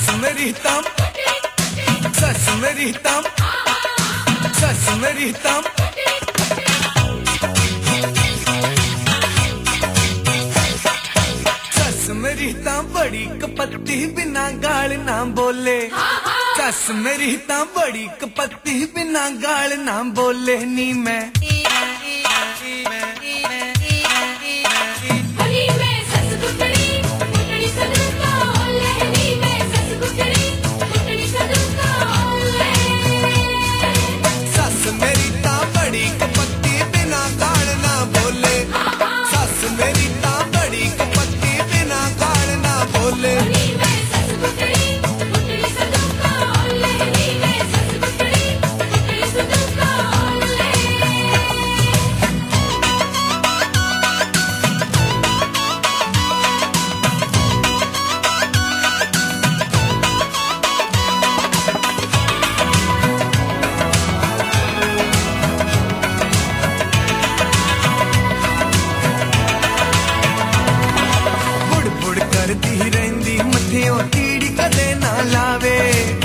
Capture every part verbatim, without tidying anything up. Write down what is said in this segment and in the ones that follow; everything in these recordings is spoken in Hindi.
सस मेरी तम सस मेरी तम सस मेरी तम सस मेरी तम बड़ी कपत्ती बिना गाल ना बोले। सस मेरी तम बड़ी कपत्ती बिना गाल ना बोले नी मैं तीड़ी कदे ना लावे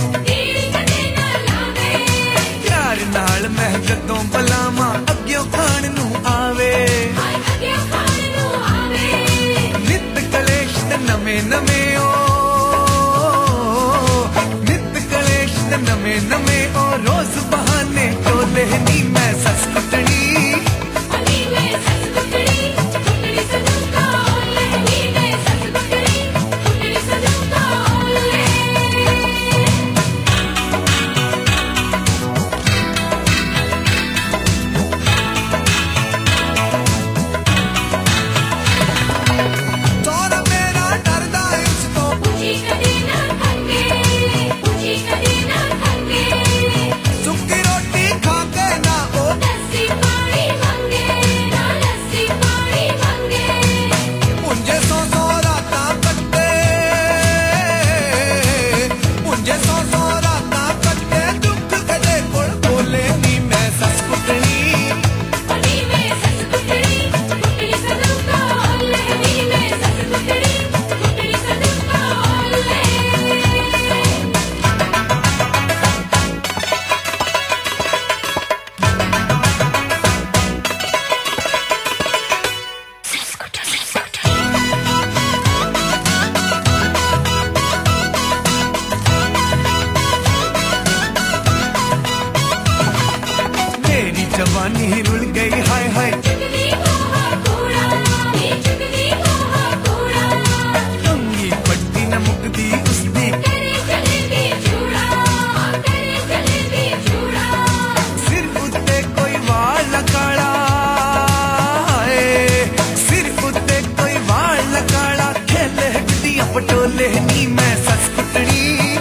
प्यार नाल मैं जदों बलावा अग्यों खाण नू आवे नित कलेश ते नवे नवे ओ नित कलेश ते नवे नवे ओ रोज बहाने टोले नी मैं सस कुटनी जवानी रुल गई हाय हाय टंगी पट्टी न मुकदी उसदी सिर उत्ते कोई वाल काला सिर उत्ते कोई वाल काला खेले गड्डियां पटोले नी मैं सस कुटनी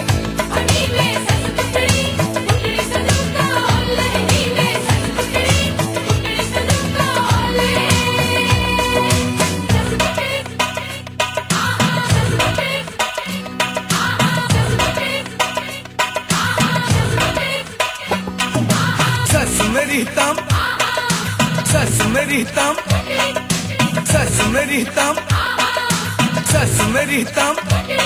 सस मेरी तम सस मेरी तम सस मेरी तम सस मेरी तम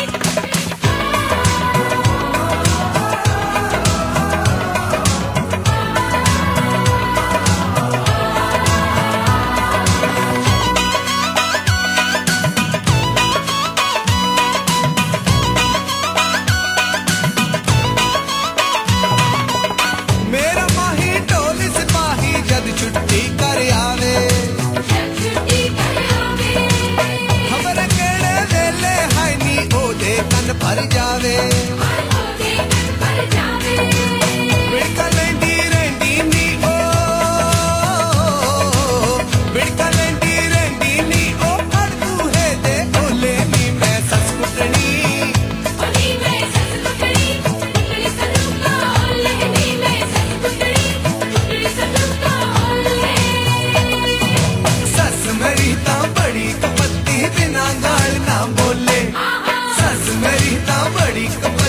भर जावे बिड़का लेंदी रेंदी नी ओ बिड़का लेंदी रेंदी नी ओ अड़ तू है दे ओले नी मैं सस कुटनी सस मेरी तां बड़ी कपत्ती बिना गाल ना बोले सस मेरी तां बड़ी